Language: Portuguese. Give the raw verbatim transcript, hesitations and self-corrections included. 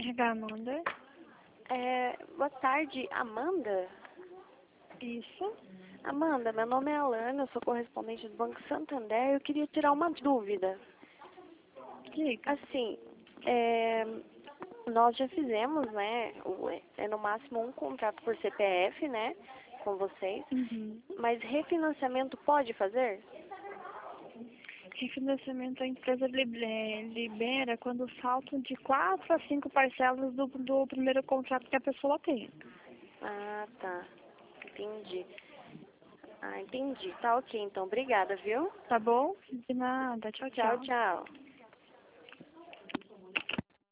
R H Amanda. É, boa tarde, Amanda? Isso. Amanda, meu nome é Alana, eu sou correspondente do Banco Santander. Eu queria tirar uma dúvida. Diga. Assim, é, nós já fizemos, né, o- é no máximo um contrato por C P F, né, com vocês, Uhum. mas refinanciamento pode fazer? Refinanciamento a empresa libe- libera quando faltam de quatro a cinco parcelas do, do primeiro contrato que a pessoa tem. Ah, tá. Entendi. Ah, entendi. Tá ok, então. Obrigada, viu? Tá bom? De nada. Tchau, Tchau, tchau. tchau.